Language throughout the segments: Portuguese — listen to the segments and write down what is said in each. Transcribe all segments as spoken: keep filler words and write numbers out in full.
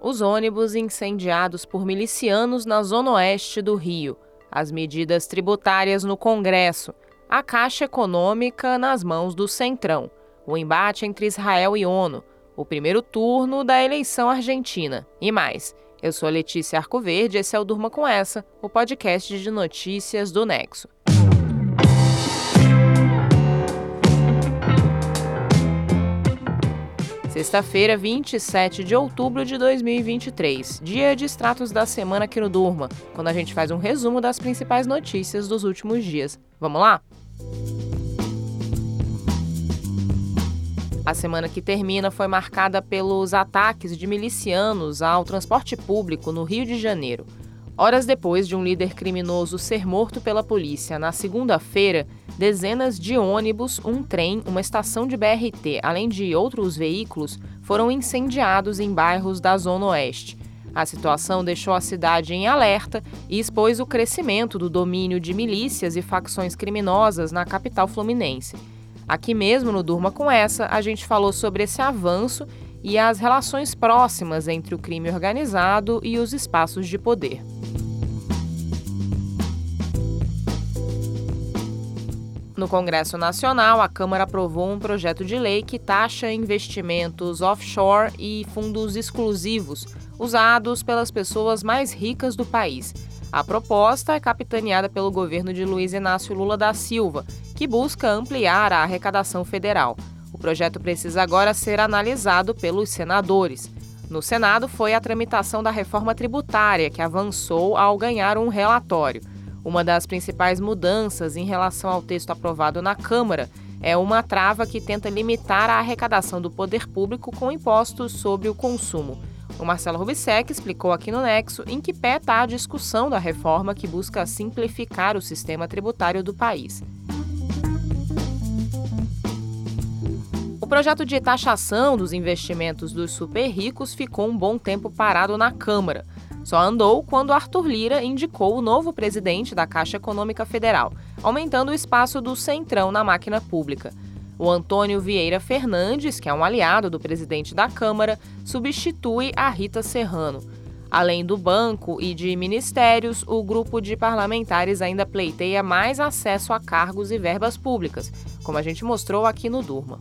Os ônibus incendiados por milicianos na zona oeste do Rio, as medidas tributárias no Congresso, a Caixa Econômica nas mãos do Centrão, o embate entre Israel e ONU, o primeiro turno da eleição argentina e mais. Eu sou Letícia Arcoverde e esse é o Durma Com Essa, o podcast de notícias do Nexo. Sexta-feira, vinte e sete de outubro de dois mil e vinte e três, dia de extratos da semana aqui no Durma, quando a gente faz um resumo das principais notícias dos últimos dias. Vamos lá? A semana que termina foi marcada pelos ataques de milicianos ao transporte público no Rio de Janeiro. Horas depois de um líder criminoso ser morto pela polícia na segunda-feira, dezenas de ônibus, um trem, uma estação de B R T, além de outros veículos, foram incendiados em bairros da Zona Oeste. A situação deixou a cidade em alerta e expôs o crescimento do domínio de milícias e facções criminosas na capital fluminense. Aqui mesmo no Durma Com Essa, a gente falou sobre esse avanço e as relações próximas entre o crime organizado e os espaços de poder. No Congresso Nacional, a Câmara aprovou um projeto de lei que taxa investimentos offshore e fundos exclusivos usados pelas pessoas mais ricas do país. A proposta é capitaneada pelo governo de Luiz Inácio Lula da Silva, que busca ampliar a arrecadação federal. O projeto precisa agora ser analisado pelos senadores. No Senado, foi a tramitação da reforma tributária que avançou ao ganhar um relatório. Uma das principais mudanças em relação ao texto aprovado na Câmara é uma trava que tenta limitar a arrecadação do poder público com impostos sobre o consumo. O Marcelo Rubissec explicou aqui no Nexo em que pé está a discussão da reforma que busca simplificar o sistema tributário do país. O projeto de taxação dos investimentos dos super ricos ficou um bom tempo parado na Câmara. Só andou quando Arthur Lira indicou o novo presidente da Caixa Econômica Federal, aumentando o espaço do Centrão na máquina pública. O Antônio Vieira Fernandes, que é um aliado do presidente da Câmara, substitui a Rita Serrano. Além do banco e de ministérios, o grupo de parlamentares ainda pleiteia mais acesso a cargos e verbas públicas, como a gente mostrou aqui no Durma.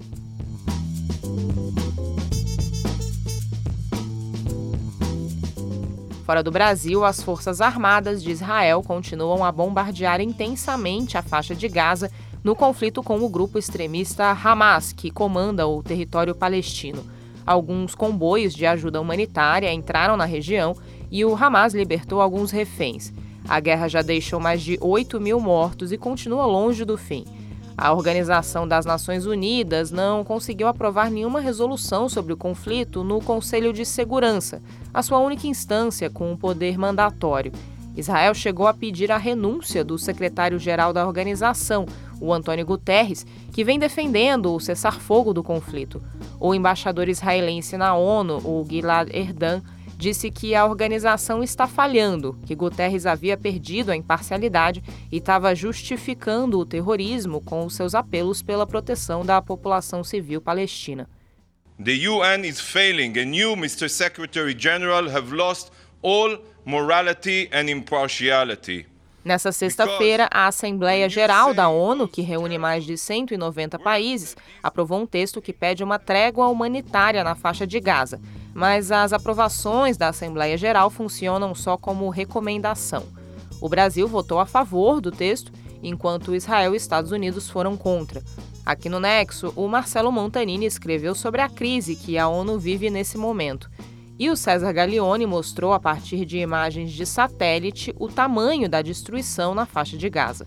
Fora do Brasil, as Forças Armadas de Israel continuam a bombardear intensamente a faixa de Gaza no conflito com o grupo extremista Hamas, que comanda o território palestino. Alguns comboios de ajuda humanitária entraram na região e o Hamas libertou alguns reféns. A guerra já deixou mais de oito mil mortos e continua longe do fim. A Organização das Nações Unidas não conseguiu aprovar nenhuma resolução sobre o conflito no Conselho de Segurança, a sua única instância com um poder mandatório. Israel chegou a pedir a renúncia do secretário-geral da organização, o Antônio Guterres, que vem defendendo o cessar-fogo do conflito. O embaixador israelense na ONU, o Gilad Erdan, disse que a organização está falhando, que Guterres havia perdido a imparcialidade e estava justificando o terrorismo com os seus apelos pela proteção da população civil palestina. The U N is failing and you, mister Secretary General, have lost all morality and impartiality. Nessa sexta-feira, a Assembleia Geral da ONU, que reúne mais de cento e noventa países, aprovou um texto que pede uma trégua humanitária na faixa de Gaza. Mas as aprovações da Assembleia Geral funcionam só como recomendação. O Brasil votou a favor do texto, enquanto Israel e Estados Unidos foram contra. Aqui no Nexo, o Marcelo Montanini escreveu sobre a crise que a ONU vive nesse momento. E o César Gaglione mostrou, a partir de imagens de satélite, o tamanho da destruição na faixa de Gaza.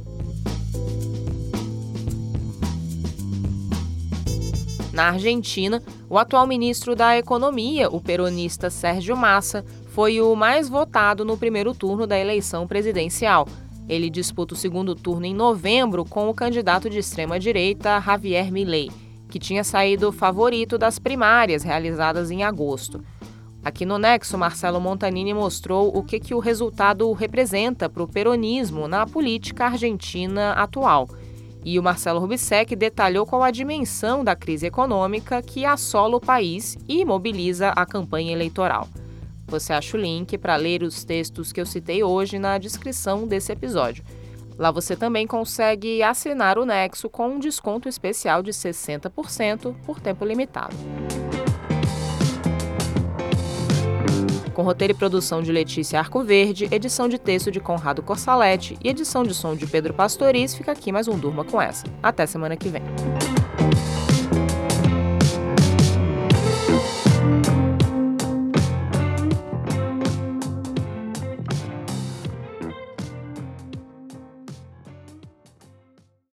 Na Argentina, o atual ministro da Economia, o peronista Sérgio Massa, foi o mais votado no primeiro turno da eleição presidencial. Ele disputa o segundo turno em novembro com o candidato de extrema-direita Javier Milei, que tinha saído favorito das primárias realizadas em agosto. Aqui no Nexo, Marcelo Montanini mostrou o que, que o resultado representa para o peronismo na política argentina atual. E o Marcelo Rubissec detalhou qual a dimensão da crise econômica que assola o país e mobiliza a campanha eleitoral. Você acha o link para ler os textos que eu citei hoje na descrição desse episódio. Lá você também consegue assinar o Nexo com um desconto especial de sessenta por cento por tempo limitado. Com roteiro e produção de Letícia Arcoverde, edição de texto de Conrado Corsaletti e edição de som de Pedro Pastoriz, fica aqui mais um Durma com Essa. Até semana que vem.